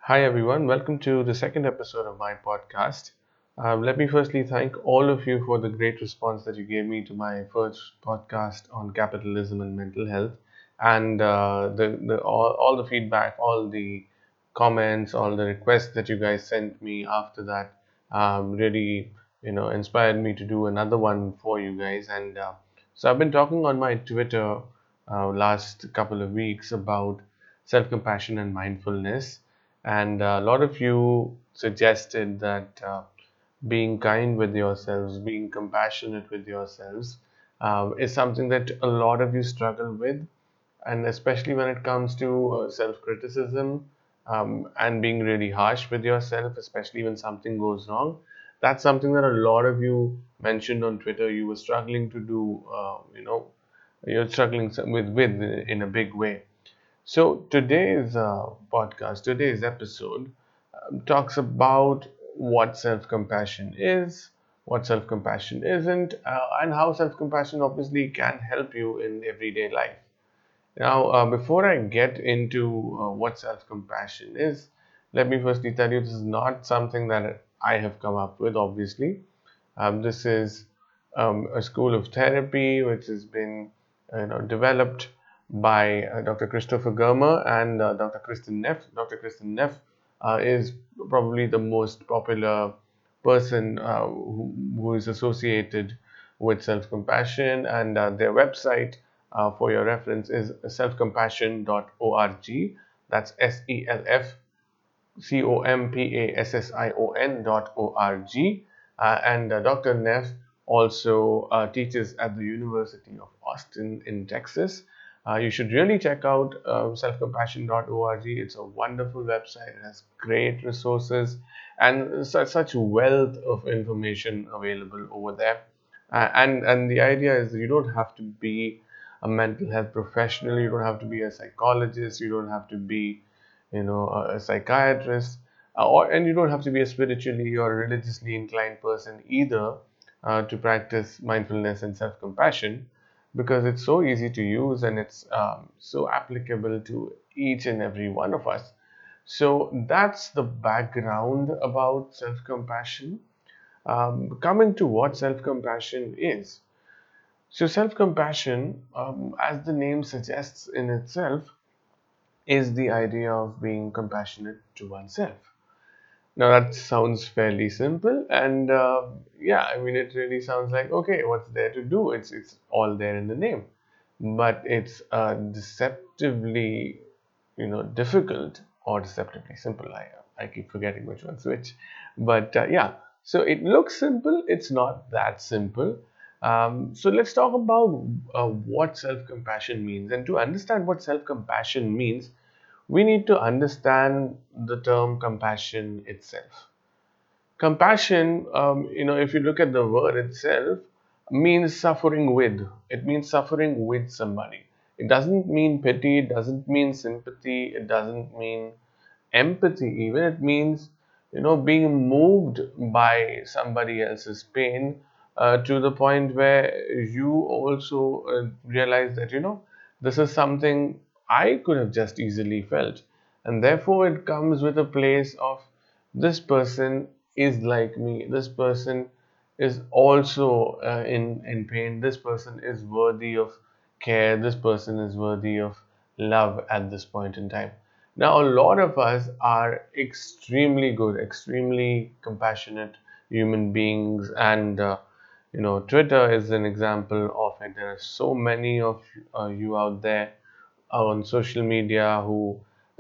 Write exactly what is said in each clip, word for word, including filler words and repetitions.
Hi, everyone. Welcome to the second episode of my podcast. Um, let me firstly thank all of you for the great response that you gave me to my first podcast on capitalism and mental health, and uh, the, the all, all the feedback, all the comments, all the requests that you guys sent me after that um, really, you know, inspired me to do another one for you guys. And uh, so I've been talking on my Twitter uh, last couple of weeks about self-compassion and mindfulness, and uh, a lot of you suggested that uh, being kind with yourselves, being compassionate with yourselves, um, is something that a lot of you struggle with, and especially when it comes to uh, self-criticism um, and being really harsh with yourself, especially when something goes wrong. That's something that a lot of you mentioned on Twitter. You were struggling to do, uh, you know, you're struggling with with in a big way. So today's uh, podcast, today's episode um, talks about what self-compassion is, what self-compassion isn't, uh, and how self-compassion obviously can help you in everyday life. Now, uh, before I get into uh, what self-compassion is, let me firstly tell you this is not something that I have come up with, obviously. Um, this is um, a school of therapy which has been you know, developed by uh, Doctor Christopher Germer and uh, Doctor Kristen Neff. Doctor Kristen Neff uh, is probably the most popular person uh, who, who is associated with self-compassion, and uh, their website, uh, for your reference, is self compassion dot org. That's S E L F C O M P A S S I O N dot O R G. Uh, and uh, Doctor Neff also uh, teaches at the University of Austin in Texas. Uh, you should really check out uh, self compassion dot org. It's a wonderful website. It has great resources and such, such wealth of information available over there. Uh, and, and the idea is that you don't have to be a mental health professional, you don't have to be a psychologist, you don't have to be you know, a, a psychiatrist, uh, or and you don't have to be a spiritually or religiously inclined person either uh, to practice mindfulness and self-compassion, because it's so easy to use and it's um, so applicable to each and every one of us. So that's the background about self-compassion. Um, coming to what self-compassion is. So self-compassion, um, as the name suggests in itself, is the idea of being compassionate to oneself. Now that sounds fairly simple, and uh, yeah, I mean it really sounds like okay, what's there to do? It's it's all there in the name, but it's uh, deceptively, you know, difficult or deceptively simple. I I keep forgetting which one's which, but uh, yeah. So it looks simple. It's not that simple. Um, so let's talk about uh, what self-compassion means, and to understand what self-compassion means, we need to understand the term compassion itself. Compassion, um, you know, if you look at the word itself, means suffering with. It means suffering with somebody. It doesn't mean pity, it doesn't mean sympathy, it doesn't mean empathy even. It means, you know, being moved by somebody else's pain uh, to the point where you also uh, realize that, you know, this is something I could have just easily felt. And therefore, it comes with a place of this person is like me, this person is also uh, in, in pain, this person is worthy of care, this person is worthy of love at this point in time. Now, a lot of us are extremely good, extremely compassionate human beings, and uh, you know, Twitter is an example of it. There are so many of uh, you out there on social media who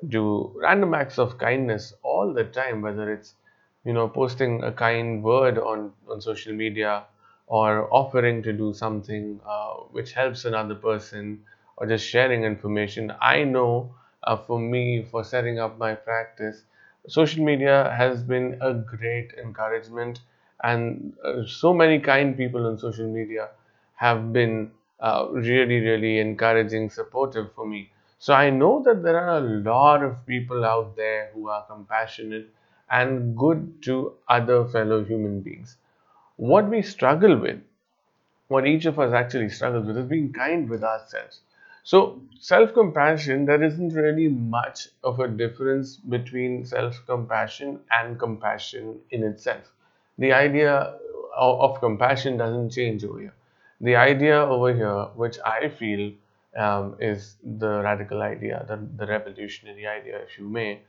do random acts of kindness all the time, whether it's you know posting a kind word on on social media, or offering to do something uh, which helps another person, or just sharing information. I know uh, for me, for setting up my practice, social media has been a great encouragement, and uh, so many kind people on social media have been uh, really, really encouraging, supportive for me. So I know that there are a lot of people out there who are compassionate and good to other fellow human beings. What we struggle with, what each of us actually struggles with, is being kind with ourselves. So, self compassion, there isn't really much of a difference between self compassion and compassion in itself. The idea of, of compassion doesn't change over here. The idea over here, which I feel um, is the radical idea, the, the revolutionary idea, if you may,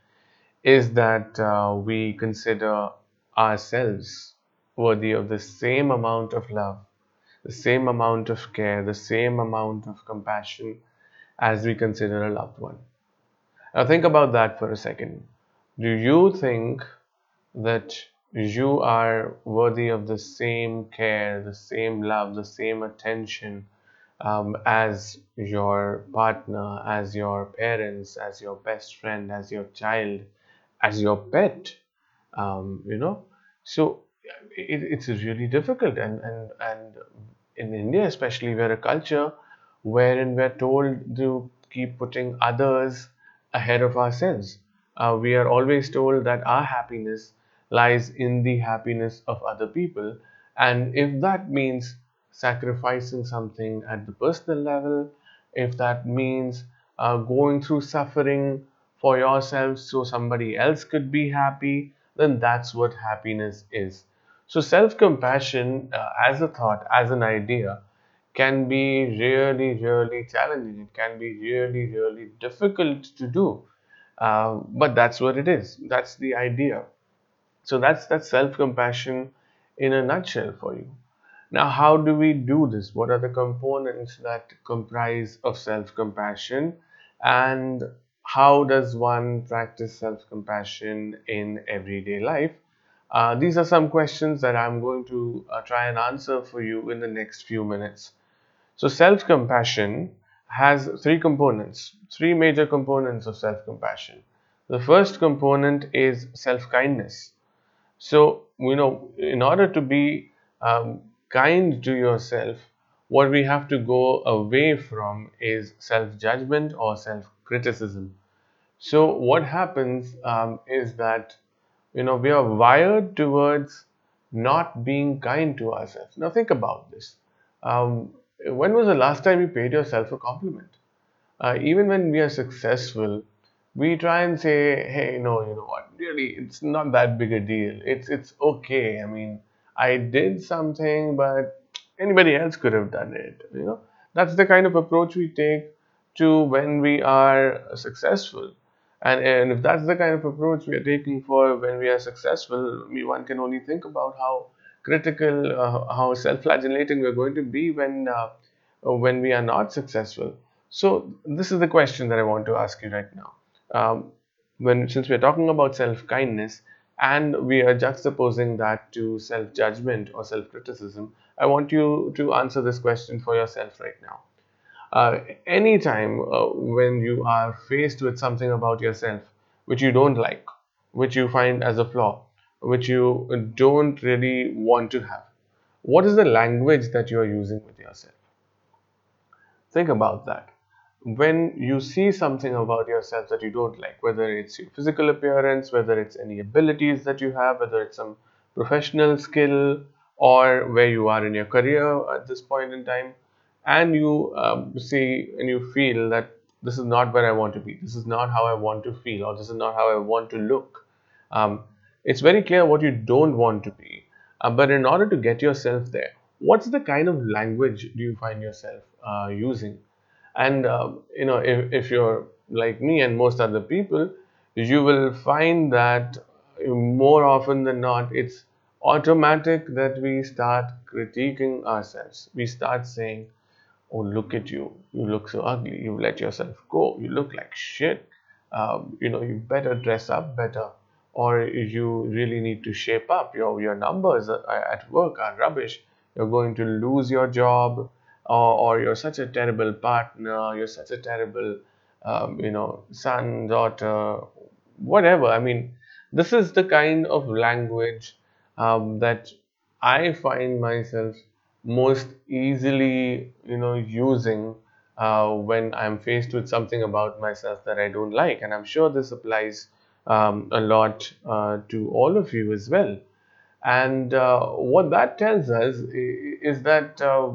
is that uh, we consider ourselves worthy of the same amount of love, the same amount of care, the same amount of compassion as we consider a loved one. Now, think about that for a second. Do you think that you are worthy of the same care, the same love, the same attention um, as your partner, as your parents, as your best friend, as your child, as your pet? Um, you know, so it, it's really difficult, and and and in India especially, we're a culture wherein we're told to keep putting others ahead of ourselves. Uh, we are always told that our happiness lies in the happiness of other people, and if that means sacrificing something at the personal level, if that means uh, going through suffering for yourself so somebody else could be happy, then that's what happiness is. So, self compassion uh, as a thought, as an idea, can be really, really challenging. It can be really, really difficult to do. Uh, but that's what it is. That's the idea. So, that's that's self compassion in a nutshell for you. Now, how do we do this? What are the components that comprise of self-compassion, and how does one practice self-compassion in everyday life? Uh, these are some questions that I'm going to uh, try and answer for you in the next few minutes. So, self-compassion has three components, three major components of self-compassion. The first component is self-kindness. So, you know, in order to be um, kind to yourself, what we have to go away from is self judgment or self criticism. So, what happens um, is that, you know, we are wired towards not being kind to ourselves. Now, think about this. Um, when was the last time you paid yourself a compliment? Uh, even when we are successful, we try and say, "Hey, no, you know what? Really, it's not that big a deal. It's it's okay. I mean, I did something, but anybody else could have done it." You know, that's the kind of approach we take to when we are successful. And, and if that's the kind of approach we are taking for when we are successful, I mean, one can only think about how critical, uh, how self-flagellating we're going to be when uh, when we are not successful. So this is the question that I want to ask you right now. Um, when since we are talking about self-kindness and we are juxtaposing that to self-judgment or self-criticism, I want you to answer this question for yourself right now. Uh, anytime uh, when you are faced with something about yourself which you don't like, which you find as a flaw, which you don't really want to have, what is the language that you are using with yourself? Think about that. When you see something about yourself that you don't like, whether it's your physical appearance, whether it's any abilities that you have, whether it's some professional skill, or where you are in your career at this point in time, and you um, see and you feel that this is not where I want to be, this is not how I want to feel, or this is not how I want to look. Um, it's very clear what you don't want to be. Uh, but in order to get yourself there, what's the kind of language do you find yourself uh, using? And um, you know, if, if you're like me and most other people, you will find that more often than not, it's automatic that we start critiquing ourselves. We start saying, "Oh, look at you. You look so ugly. You let yourself go. You look like shit. Um, you know, you better dress up better. Or you really need to shape up. Your, your numbers at work are rubbish. You're going to lose your job. Or, or you're such a terrible partner. You're such a terrible, um, you know, son, daughter, whatever." I mean, this is the kind of language um, that I find myself most easily, you know, using uh, when I'm faced with something about myself that I don't like. And I'm sure this applies um, a lot uh, to all of you as well. And uh, what that tells us i- is that uh,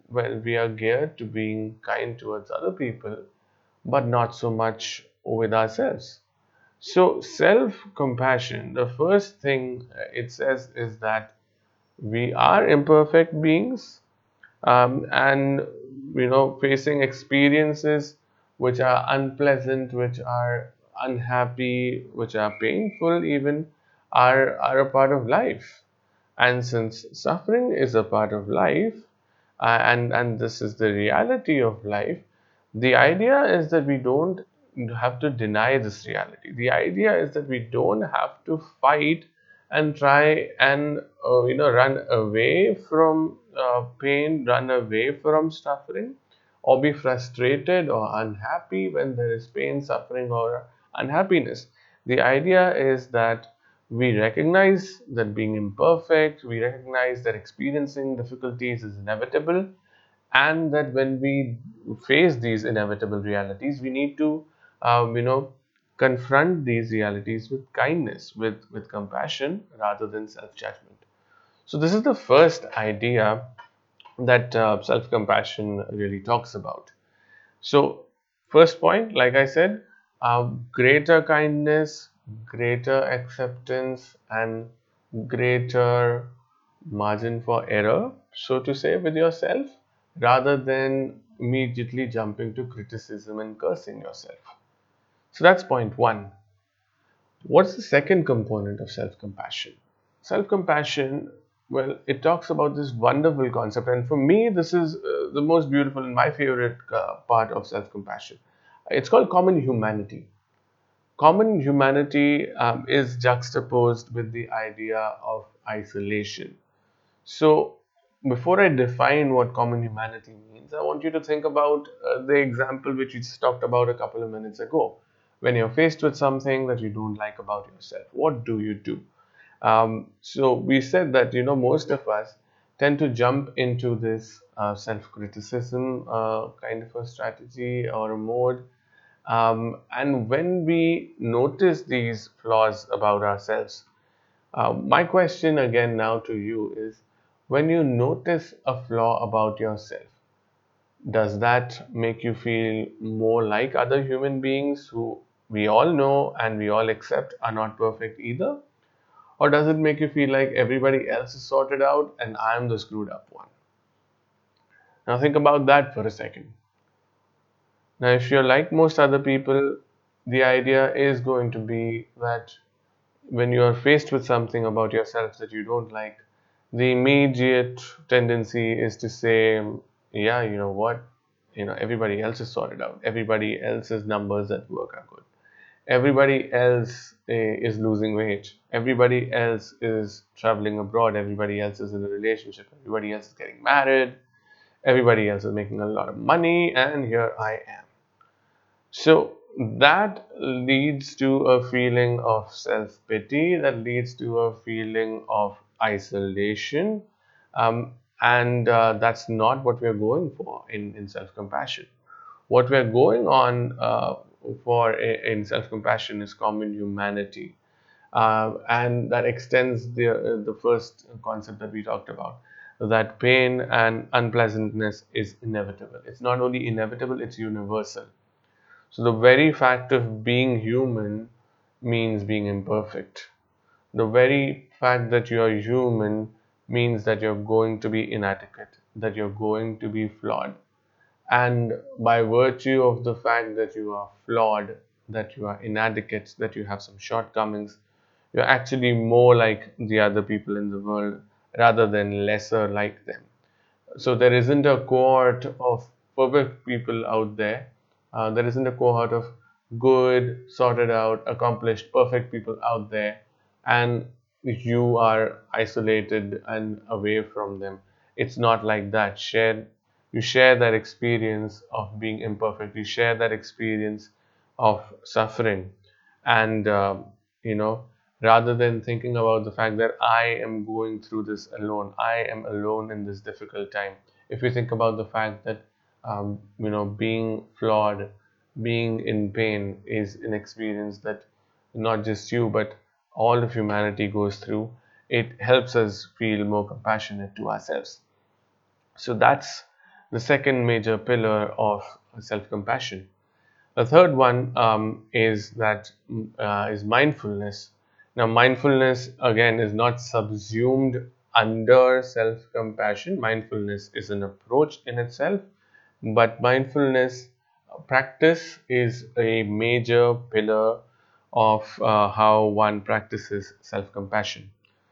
well, we are geared to being kind towards other people, but not so much with ourselves. So, self compassion, the first thing uh, it says is that we are imperfect beings, um, and you know facing experiences which are unpleasant, which are unhappy, which are painful even, are are a part of life. And since suffering is a part of life, uh, and and this is the reality of life, the idea is that we don't have to deny this reality. The idea is that we don't have to fight and try and uh, you know run away from uh, pain, run away from suffering, or be frustrated or unhappy when there is pain, suffering, or unhappiness. The idea is that we recognize that being imperfect, we recognize that experiencing difficulties is inevitable, and that when we face these inevitable realities, we need to, um, you know, confront these realities with kindness, with, with compassion, rather than self judgment. So, this is the first idea that uh, self compassion really talks about. So, first point, like I said, uh, greater kindness, greater acceptance, and greater margin for error, so to say, with yourself, rather than immediately jumping to criticism and cursing yourself. So, that's point one. What's the second component of self compassion? Self compassion, well, it talks about this wonderful concept, and for me, this is uh, the most beautiful and my favorite uh, part of self compassion. It's called common humanity. Common humanity um, is juxtaposed with the idea of isolation. So, before I define what common humanity means, I want you to think about uh, the example which we just talked about a couple of minutes ago. When you're faced with something that you don't like about yourself, what do you do? Um, so, we said that, you know, most of us tend to jump into this uh, self criticism uh, kind of a strategy or a mode. Um, and when we notice these flaws about ourselves, uh, my question again now to you is, when you notice a flaw about yourself, does that make you feel more like other human beings who we all know and we all accept are not perfect either? Or does it make you feel like everybody else is sorted out and I'm the screwed up one? Now think about that for a second. Now, if you're like most other people, the idea is going to be that when you are faced with something about yourself that you don't like, the immediate tendency is to say, yeah, you know what? You know, everybody else is sorted out. Everybody else's numbers at work are good. Everybody else eh, is losing weight. Everybody else is traveling abroad. Everybody else is in a relationship. Everybody else is getting married. Everybody else is making a lot of money. And here I am. So that leads to a feeling of self pity, that leads to a feeling of isolation. Um, and uh, that's not what we're going for in, in self compassion. What we're going on uh, for i- in self compassion is common humanity. Uh, and that extends the, uh, the first concept that we talked about, that pain and unpleasantness is inevitable. It's not only inevitable, it's universal. So, the very fact of being human means being imperfect. The very fact that you are human means that you're going to be inadequate, that you're going to be flawed. And by virtue of the fact that you are flawed, that you are inadequate, that you have some shortcomings, you're actually more like the other people in the world rather than lesser like them. So there isn't a cohort of perfect people out there. Uh, there isn't a cohort of good, sorted out, accomplished, perfect people out there, and you are isolated and away from them. It's not like that. Share, you share that experience of being imperfect. You share that experience of suffering, and uh, you know rather than thinking about the fact that I am going through this alone, I am alone in this difficult time. If you think about the fact that, um, you know, being flawed, being in pain is an experience that not just you, but all of humanity goes through, it helps us feel more compassionate to ourselves. So that's the second major pillar of self-compassion. The third one um, is that mm, uh, is mindfulness. Now, mindfulness again is not subsumed under self-compassion. Mindfulness is an approach in itself, but mindfulness practice is a major pillar of uh, how one practices self-compassion.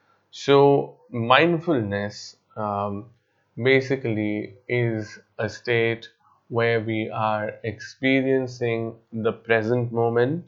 So, mindfulness um, basically is a state where we are experiencing the present moment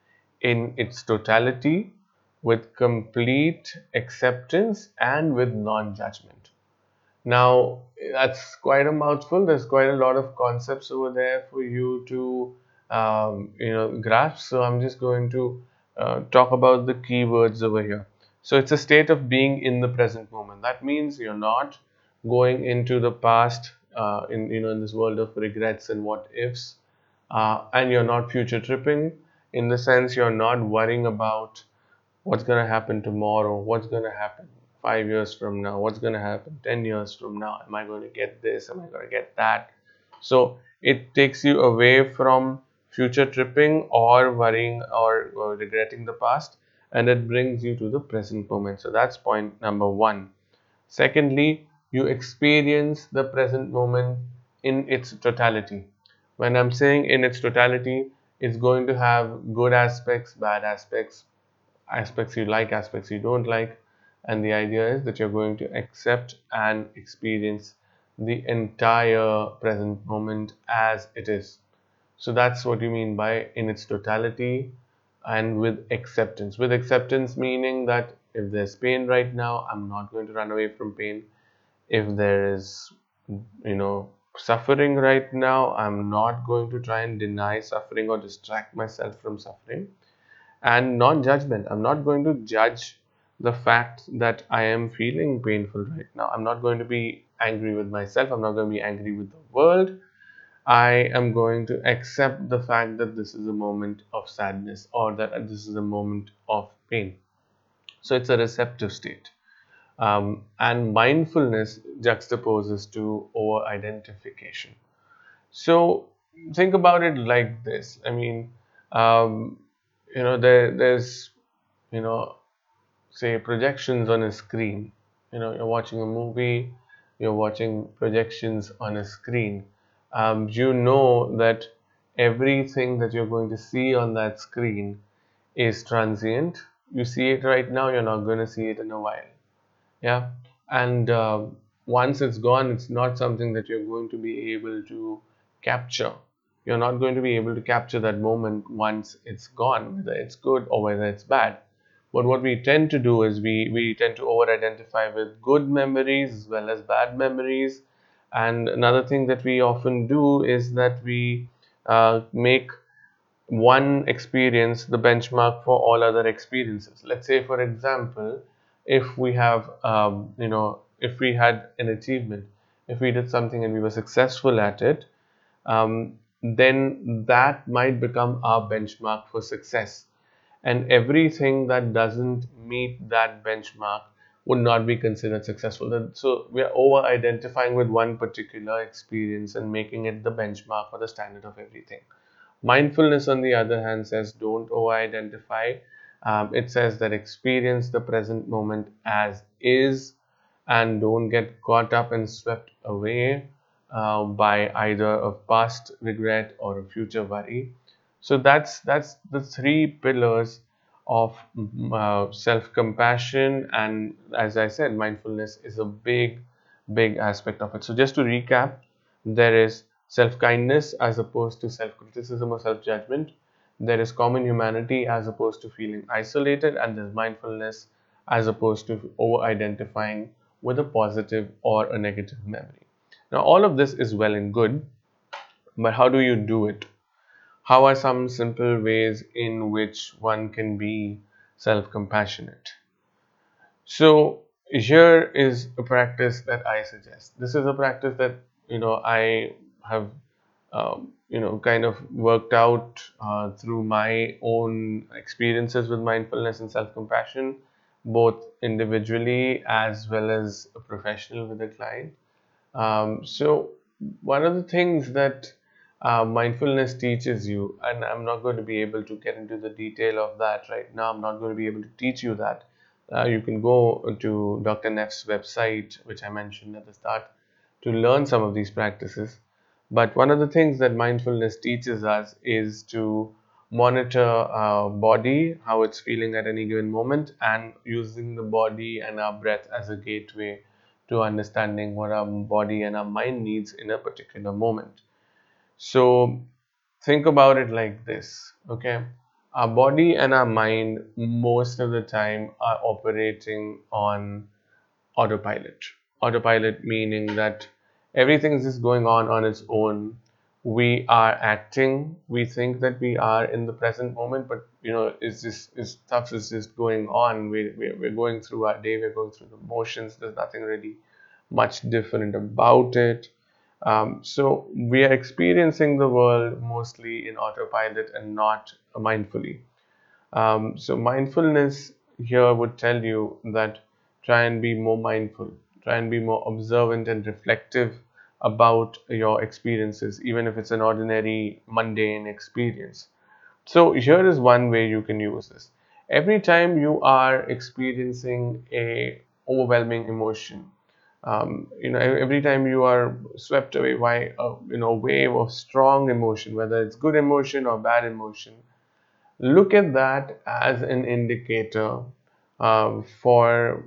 in its totality with complete acceptance and with non judgment. Now, that's quite a mouthful. There's quite a lot of concepts over there for you to, um, you know, grasp. So I'm just going to uh, talk about the keywords over here. So it's a state of being in the present moment. That means you're not going into the past, uh, in you know, in this world of regrets and what ifs, uh, and you're not future tripping. In the sense, you're not worrying about what's going to happen tomorrow, what's going to happen five years from now, what's going to happen ten years from now, am I going to get this, am I going to get that. So it takes you away from future tripping or worrying or, or regretting the past, and it brings you to the present moment. So that's point number one. Secondly, you experience the present moment in its totality. When I'm saying in its totality, it's going to have good aspects, bad aspects, aspects you like, aspects you don't like, and the idea is that you're going to accept and experience the entire present moment as it is. So that's what you mean by in its totality and with acceptance. With acceptance, meaning that if there's pain right now, I'm not going to run away from pain. If there is, you know, suffering right now, I'm not going to try and deny suffering or distract myself from suffering. And non-judgment, I'm not going to judge the fact that I am feeling painful right now. I'm not going to be angry with myself, I'm not going to be angry with the world. I am going to accept the fact that this is a moment of sadness or that this is a moment of pain. So it's a receptive state. Um, and mindfulness juxtaposes to over identification. So think about it like this. I mean, um, you know, there, there's, you know, say projections on a screen. You know, you're watching a movie, you're watching projections on a screen. Um, you know that everything that you're going to see on that screen is transient. You see it right now, you're not going to see it in a while. Yeah, and uh, once it's gone, it's not something that you're going to be able to capture. You're not going to be able to capture that moment once it's gone, whether it's good or whether it's bad. But what we tend to do is we we tend to over identify with good memories as well as bad memories. And another thing that we often do is that we uh, make one experience the benchmark for all other experiences. Let's say, for example, if we have, um, you know, if we had an achievement, if we did something and we were successful at it, um, then that might become our benchmark for success. And everything that doesn't meet that benchmark would not be considered successful. So we are over identifying with one particular experience and making it the benchmark or the standard of everything. Mindfulness, on the other hand, says don't over identify. Um, it says that experience the present moment as is and don't get caught up and swept away uh, by either a past regret or a future worry. So that's that's the three pillars of mm, uh, self-compassion, and as I said, mindfulness is a big, big aspect of it. So just to recap, there is self-kindness as opposed to self-criticism or self-judgment. There is common humanity as opposed to feeling isolated, and there's mindfulness as opposed to over-identifying with a positive or a negative memory. Now, all of this is well and good, but how do you do it? How are some simple ways in which one can be self-compassionate? So here is a practice that I suggest. This is a practice that you know I have um, you know kind of worked out uh, through my own experiences with mindfulness and self-compassion, both individually as well as a professional with a client. Um, so one of the things that uh, mindfulness teaches you, and I'm not going to be able to get into the detail of that right now, I'm not going to be able to teach you that. Uh, you can go to Doctor Neff's website, which I mentioned at the start, to learn some of these practices. But one of the things that mindfulness teaches us is to monitor our body, how it's feeling at any given moment, and using the body and our breath as a gateway to understanding what our body and our mind needs in a particular moment. So think about it like this, okay? Our body and our mind most of the time are operating on autopilot. Autopilot meaning that everything is just going on on its own. We are acting. We think that we are in the present moment, but you know, it's just it's stuff is just going on. We we we're going through our day. We're going through the motions. There's nothing really much different about it. Um, so we are experiencing the world mostly in autopilot and not mindfully. Um, so mindfulness here would tell you that try and be more mindful, try and be more observant and reflective about your experiences, even if it's an ordinary mundane experience. So here is one way you can use this. Every time you are experiencing a overwhelming emotion, um, you know, every time you are swept away by a you know wave of strong emotion, whether it's good emotion or bad emotion, look at that as an indicator uh, for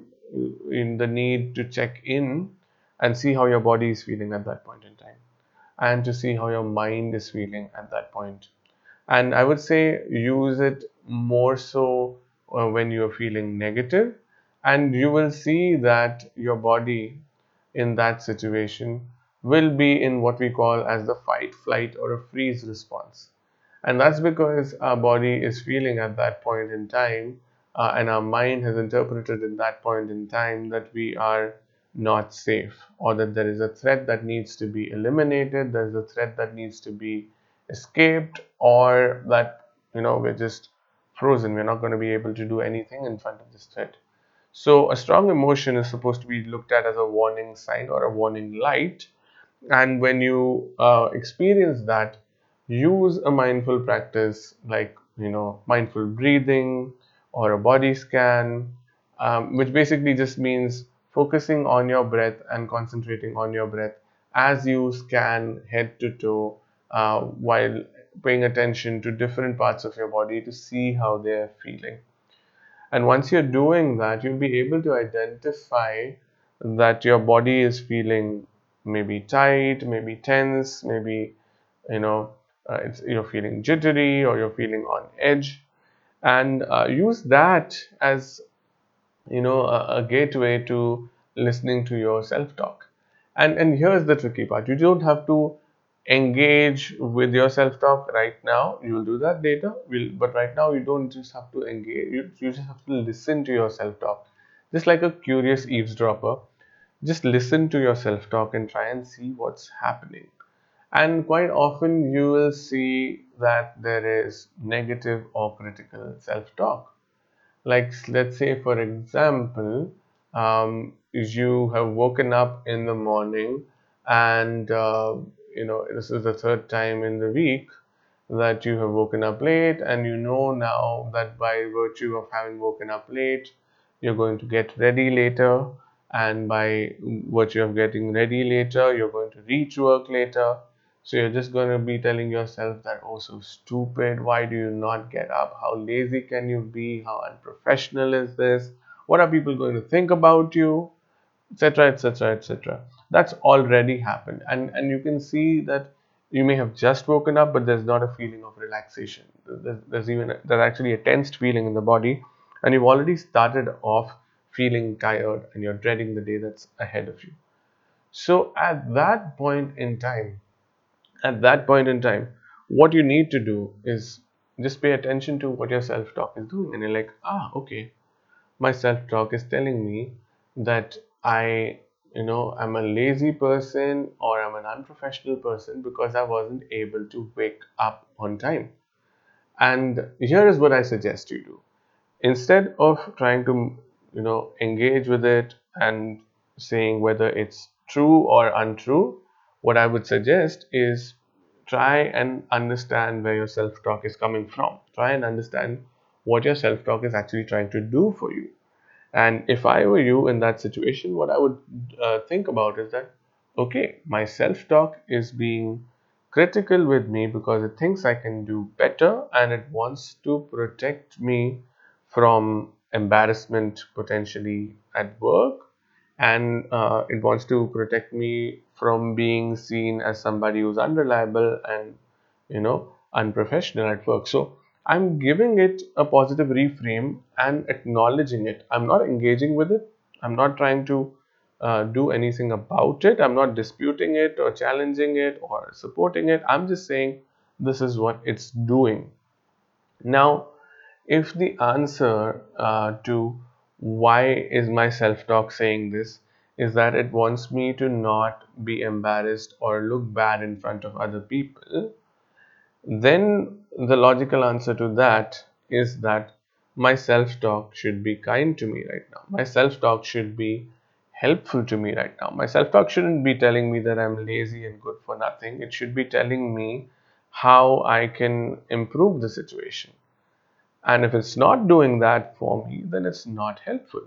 in the need to check in and see how your body is feeling at that point in time, and to see how your mind is feeling at that point. And I would say use it more so uh, when you're feeling negative, and you will see that your body in that situation will be in what we call as the fight, flight, or a freeze response. And that's because our body is feeling at that point in time, uh, and our mind has interpreted in that point in time that we are not safe, or that there is a threat that needs to be eliminated, there's a threat that needs to be escaped, or that you know we're just frozen, we're not going to be able to do anything in front of this threat. So a strong emotion is supposed to be looked at as a warning sign or a warning light. And when you uh, experience that, use a mindful practice like you know mindful breathing or a body scan, um, which basically just means focusing on your breath and concentrating on your breath as you scan head to toe, uh, while paying attention to different parts of your body to see how they're feeling. And once you're doing that, you'll be able to identify that your body is feeling maybe tight, maybe tense, maybe you know uh, it's, you're feeling jittery or you're feeling on edge, and uh, use that as you know a, a gateway to listening to your self-talk. And and here's the tricky part: you don't have to engage with your self-talk right now. You'll do that later, will but right now you don't just have to engage, you, you just have to listen to your self-talk, just like a curious eavesdropper. Just listen to your self-talk and try and see what's happening. And quite often you will see that there is negative or critical self-talk. Like, let's say, for example, um, you have woken up in the morning, and uh, you know this is the third time in the week that you have woken up late, and you know now that by virtue of having woken up late, you're going to get ready later, and by virtue of getting ready later, you're going to reach work later. So you're just going to be telling yourself that, oh, so stupid, why do you not get up? How lazy can you be? How unprofessional is this? What are people going to think about you? Etc, etc, etc. That's already happened, and and you can see that you may have just woken up, but there's not a feeling of relaxation. There's, there's even a, there's actually a tensed feeling in the body, and you've already started off feeling tired, and you're dreading the day that's ahead of you. So at that point in time, at that point in time, what you need to do is just pay attention to what your self-talk is doing, and you're like, ah, okay, my self-talk is telling me that I, you know, I'm a lazy person or I'm an unprofessional person because I wasn't able to wake up on time. And here is what I suggest you do. Instead of trying to, you know, engage with it and saying whether it's true or untrue, what I would suggest is try and understand where your self talk is coming from. Try and understand what your self talk is actually trying to do for you. And if I were you in that situation, what I would uh, think about is that, okay, my self talk is being critical with me because it thinks I can do better and it wants to protect me from embarrassment potentially at work, and uh, it wants to protect me from being seen as somebody who's unreliable and, you know, unprofessional at work. So I'm giving it a positive reframe and acknowledging it. I'm not engaging with it. I'm not trying to uh, do anything about it. I'm not disputing it or challenging it or supporting it. I'm just saying this is what it's doing. Now, if the answer uh, to why is my self-talk saying this is that it wants me to not be embarrassed or look bad in front of other people, then the logical answer to that is that my self talk should be kind to me right now. My self talk should be helpful to me right now. My self talk shouldn't be telling me that I'm lazy and good for nothing. It should be telling me how I can improve the situation. And if it's not doing that for me, then it's not helpful.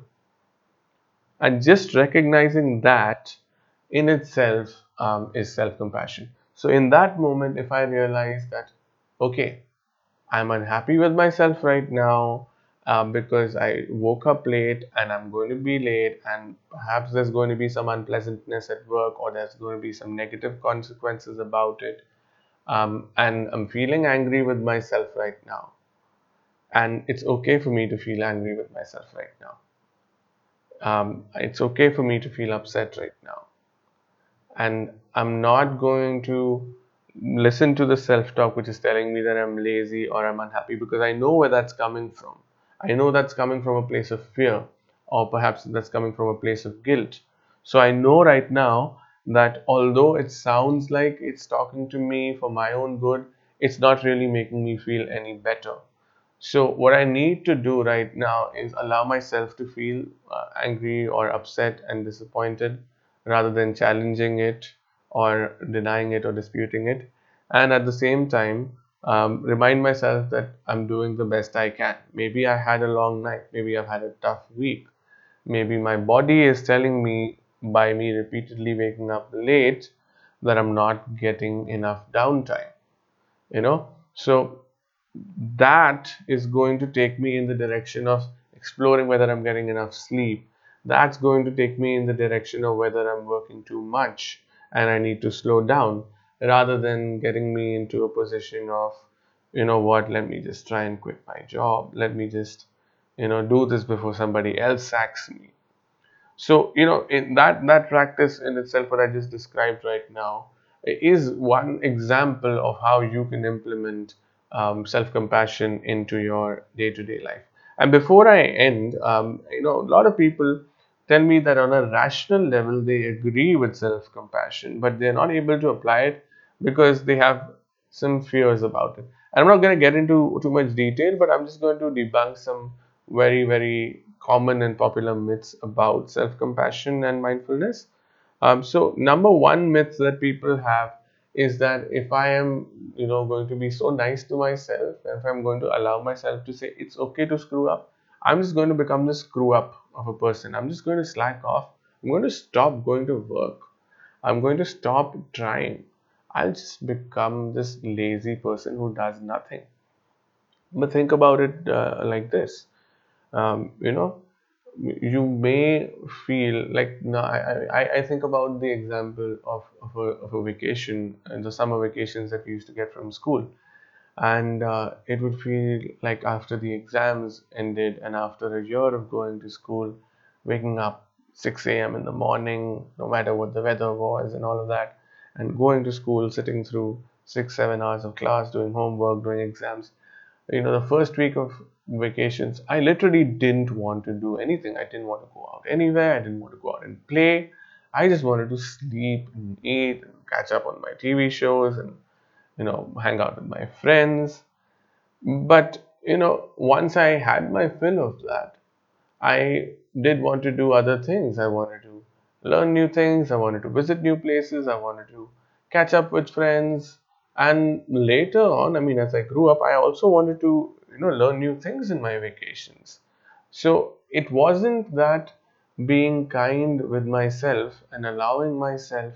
And just recognizing that in itself um, is self compassion. So, in that moment, if I realize that, okay, I'm unhappy with myself right now uh, because I woke up late and I'm going to be late, and perhaps there's going to be some unpleasantness at work or there's going to be some negative consequences about it. Um, and I'm feeling angry with myself right now. And it's okay for me to feel angry with myself right now. Um, it's okay for me to feel upset right now. And I'm not going to listen to the self-talk which is telling me that I'm lazy or I'm unhappy, because I know where that's coming from. I know that's coming from a place of fear, or perhaps that's coming from a place of guilt. So I know right now that although it sounds like it's talking to me for my own good, it's not really making me feel any better. So what I need to do right now is allow myself to feel uh, angry or upset and disappointed, rather than challenging it or denying it or disputing it. And at the same time, um, remind myself that I'm doing the best I can. Maybe I had a long night. Maybe I've had a tough week. Maybe my body is telling me by me repeatedly waking up late that I'm not getting enough downtime. You know, so that is going to take me in the direction of exploring whether I'm getting enough sleep. That's going to take me in the direction of whether I'm working too much and I need to slow down, rather than getting me into a position of, you know what, let me just try and quit my job. Let me just, you know, do this before somebody else sacks me. So, you know, in that that practice in itself, what I just described right now, is one example of how you can implement um, self-compassion into your day-to-day life. And before I end, um, you know, a lot of people tell me that on a rational level they agree with self-compassion, but they're not able to apply it because they have some fears about it. And I'm not going to get into too much detail, but I'm just going to debunk some very, very common and popular myths about self-compassion and mindfulness. Um, so number one myth that people have is that if I am, you know, going to be so nice to myself, if I'm going to allow myself to say it's okay to screw up, I'm just going to become the screw up of a person. I'm just going to slack off. I'm going to stop going to work. I'm going to stop trying. I'll just become this lazy person who does nothing. But think about it uh, like this. Um, you know, you may feel like, no, I, I, I think about the example of, of, a, of a vacation, and the summer vacations that we used to get from school. And uh, it would feel like after the exams ended and after a year of going to school, waking up six a m in the morning, no matter what the weather was and all of that, and going to school, sitting through six, seven hours of class, doing homework, doing exams. You know, the first week of vacations, I literally didn't want to do anything. I didn't want to go out anywhere. I didn't want to go out and play. I just wanted to sleep and eat and catch up on my T V shows and, you know, hang out with my friends. But, you know, once I had my fill of that, I did want to do other things. I wanted to learn new things. I wanted to visit new places. I wanted to catch up with friends. And later on, I mean, as I grew up, I also wanted to, you know, learn new things in my vacations. So it wasn't that being kind with myself and allowing myself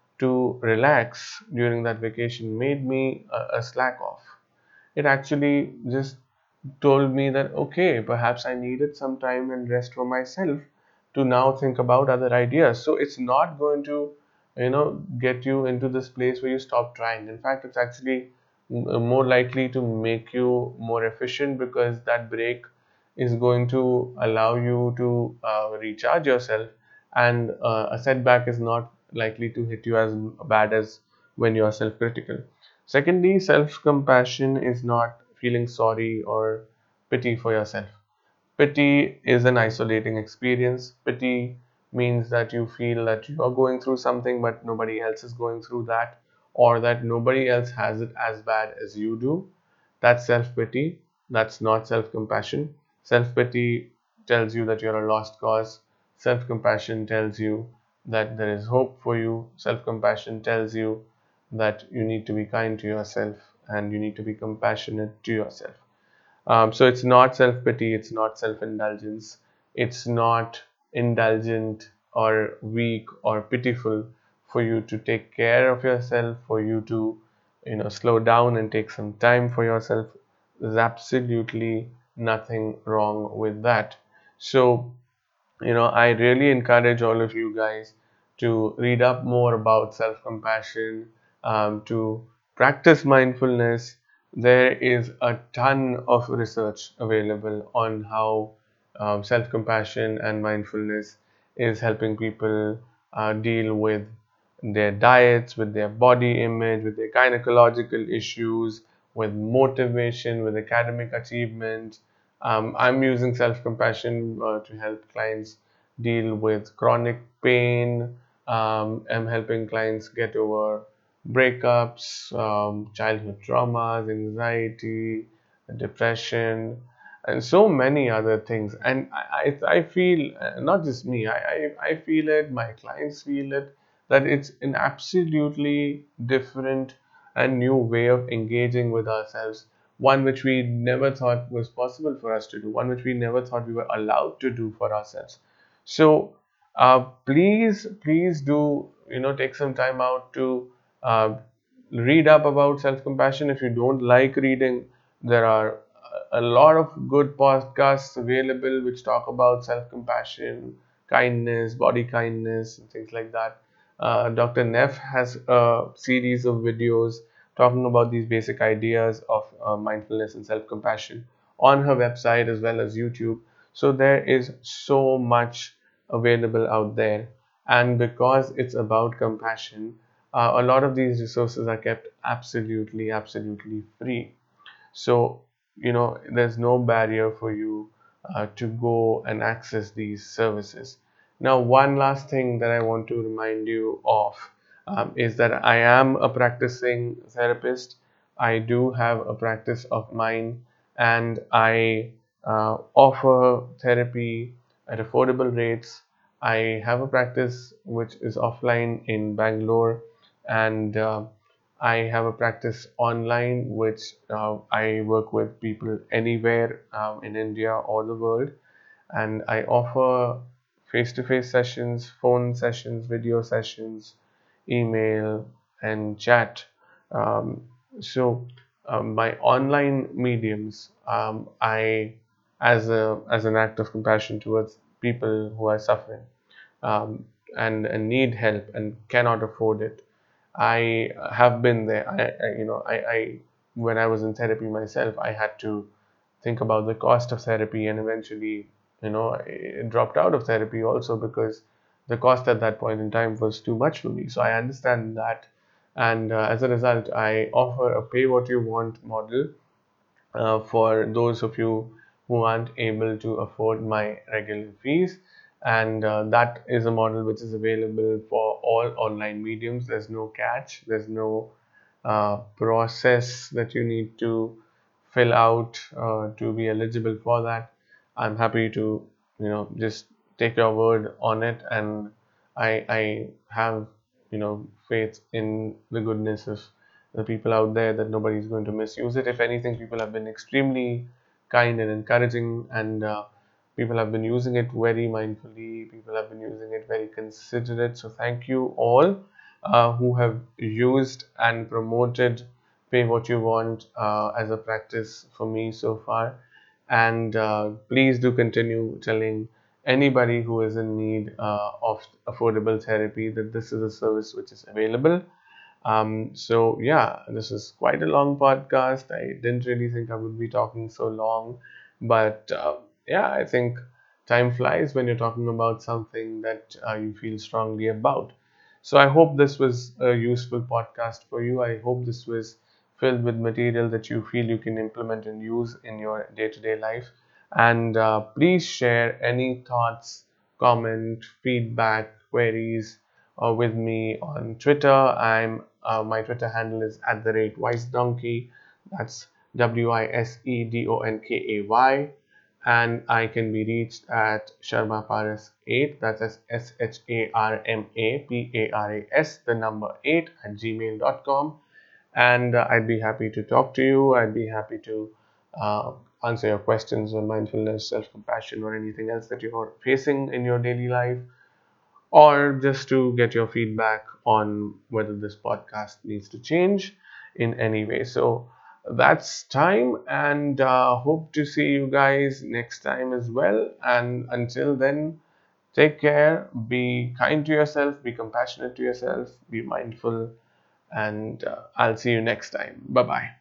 to relax during that vacation made me a, a slack off. It actually just told me that, okay, perhaps I needed some time and rest for myself to now think about other ideas. So it's not going to, you know, get you into this place where you stop trying. In fact, it's actually m- more likely to make you more efficient, because that break is going to allow you to uh, recharge yourself, and uh, a setback is not likely to hit you as bad as when you are self-critical. Secondly, self-compassion is not feeling sorry or pity for yourself. Pity is an isolating experience. Pity means that you feel that you are going through something, but nobody else is going through that, or that nobody else has it as bad as you do. That's self pity. That's not self compassion. Self pity tells you that you're a lost cause. Self compassion tells you that there is hope for you. Self compassion tells you that you need to be kind to yourself and you need to be compassionate to yourself. Um, so it's not self pity, it's not self indulgence, it's not indulgent or weak or pitiful for you to take care of yourself, for you to, you know, slow down and take some time for yourself. There's absolutely nothing wrong with that. So, you know, I really encourage all of you guys to read up more about self compassion, um, to practice mindfulness. There is a ton of research available on how um, self compassion and mindfulness is helping people uh, deal with their diets, with their body image, with their gynecological issues, with motivation, with academic achievement. um, I'm using self compassion uh, to help clients deal with chronic pain. Um, I'm helping clients get over breakups, um, childhood traumas, anxiety, depression, and so many other things. And I, I, I feel, uh, not just me, I, I, I feel it, my clients feel it, that it's an absolutely different and new way of engaging with ourselves, one which we never thought was possible for us to do, one which we never thought we were allowed to do for ourselves. So uh, please, please do, you know, take some time out to uh, read up about self-compassion. If you don't like reading, there are a lot of good podcasts available which talk about self-compassion, kindness, body kindness, and things like that. Uh, Doctor Neff has a series of videos talking about these basic ideas of uh, mindfulness and self-compassion on her website as well as YouTube. So there is so much available out there. And because it's about compassion, uh, a lot of these resources are kept absolutely, absolutely free. So, you know, there's no barrier for you uh, to go and access these services. Now, one last thing that I want to remind you of um, is that I am a practicing therapist. I do have a practice of mine, and I uh, offer therapy at affordable rates. I have a practice which is offline in Bangalore, and uh, I have a practice online, which uh, I work with people anywhere um, in India or the world, and I offer face-to-face sessions, phone sessions, video sessions, email, and chat. Um, so um, my online mediums, um, I, as a as an act of compassion towards people who are suffering, um, and, and need help and cannot afford it. I have been there. I, I you know, I, I when I was in therapy myself, I had to think about the cost of therapy, and eventually, you know, I dropped out of therapy also because the cost at that point in time was too much for me. So I understand that, and uh, as a result, I offer a pay what you want model uh, for those of you who aren't able to afford my regular fees. And uh, that is a model which is available for all online mediums. There's no catch, there's no uh, process that you need to fill out uh, to be eligible for that. I'm happy to, you know, just take your word on it, and I, I have you know, faith in the goodness of the people out there, that nobody's going to misuse it. If anything, people have been extremely kind and encouraging, and uh, people have been using it very mindfully. People have been using it very considerate. So thank you all uh, who have used and promoted Pay What You Want uh, as a practice for me so far. And uh, please do continue telling anybody who is in need uh, of affordable therapy that this is a service which is available. Um, so yeah, this is quite a long podcast. I didn't really think I would be talking so long, but uh, yeah, I think time flies when you're talking about something that uh, you feel strongly about. So I hope this was a useful podcast for you. I hope this was filled with material that you feel you can implement and use in your day-to-day life. And uh, please share any thoughts, comment, feedback, queries uh, with me on Twitter. I'm uh, my Twitter handle is at the rate Wise Donkey. That's W I S E D O N K A Y. And I can be reached at Sharma Paras eight. That's S H A R M A P A R A S, the number eight at gmail dot com. And uh, I'd be happy to talk to you. I'd be happy to uh, answer your questions on mindfulness, self compassion, or anything else that you're facing in your daily life, or just to get your feedback on whether this podcast needs to change in any way. So that's time, and uh, hope to see you guys next time as well. And until then, take care, be kind to yourself, be compassionate to yourself, be mindful, and uh, I'll see you next time. Bye bye.